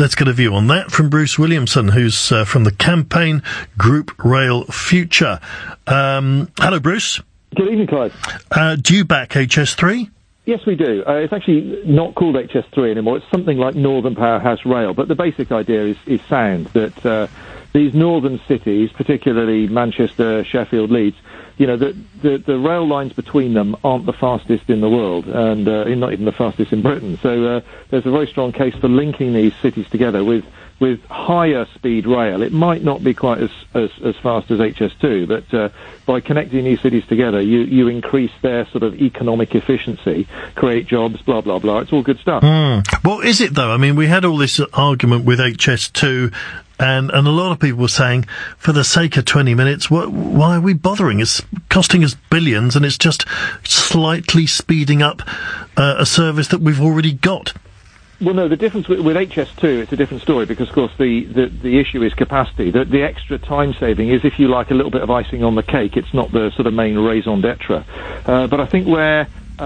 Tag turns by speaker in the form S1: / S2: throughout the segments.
S1: Let's get a view on that from Bruce Williamson, who's from the campaign group Rail Future. Hello, Bruce.
S2: Good evening, Clive.
S1: Do you back HS3?
S2: Yes, we do. It's actually not called HS3 anymore. It's something like Northern Powerhouse Rail. But the basic idea is sound, that these northern cities, particularly Manchester, Sheffield, Leeds, you know, the rail lines between them aren't the fastest in the world, and not even the fastest in Britain. So there's a very strong case for linking these cities together with higher speed rail. It might not be quite as fast as HS2, but by connecting these cities together, you increase their sort of economic efficiency, create jobs, blah, blah, blah. It's all good stuff.
S1: Well, is it, though? I mean, we had all this argument with HS2, and a lot of people were saying, for the sake of 20 minutes, why are we bothering? It's costing us billions, and it's just slightly speeding up a service that we've already got.
S2: Well, no, the difference with HS2, it's a different story, because, of course, the issue is capacity. The extra time saving is, if you like, a little bit of icing on the cake. It's not the sort of main raison d'etre. But I think where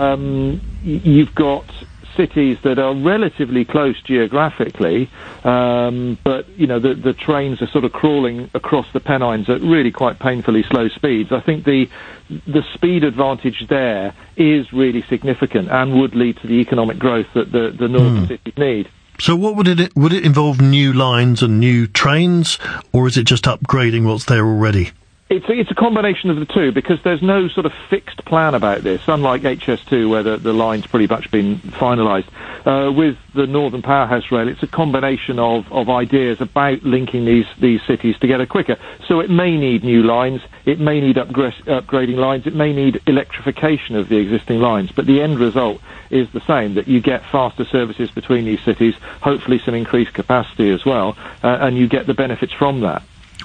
S2: you've got cities that are relatively close geographically, but, you know, the trains are sort of crawling across the Pennines at really quite painfully slow speeds. I think the speed advantage there is really significant and would lead to the economic growth that the northern cities need.
S1: So what would it involve new lines and new trains, or is it just upgrading what's there already?
S2: It's a combination of the two, because there's no sort of fixed plan about this, unlike HS2, where the line's pretty much been finalised. With the Northern Powerhouse Rail, it's a combination of ideas about linking these cities together quicker. So it may need new lines, it may need upgrading lines, it may need electrification of the existing lines, but the end result is the same, that you get faster services between these cities, hopefully some increased capacity as well, and you get the benefits from that.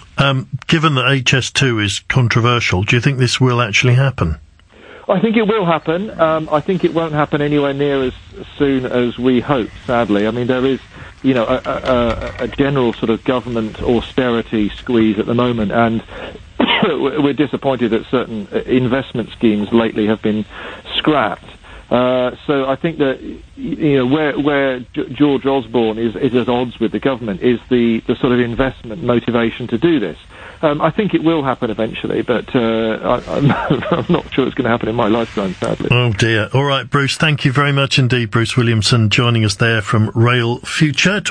S1: Given that HS2 is controversial, do you think this will actually happen?
S2: I think it will happen. I think it won't happen anywhere near as soon as we hope, sadly. I mean, there is, you know, a general sort of government austerity squeeze at the moment, and we're disappointed that certain investment schemes lately have been scrapped. So I think that, you know, where George Osborne is at odds with the government is the sort of investment motivation to do this. I think it will happen eventually, but I'm not sure it's going to happen in my lifetime, sadly.
S1: Oh dear. All right, Bruce, thank you very much indeed. Bruce Williamson joining us there from Rail Future.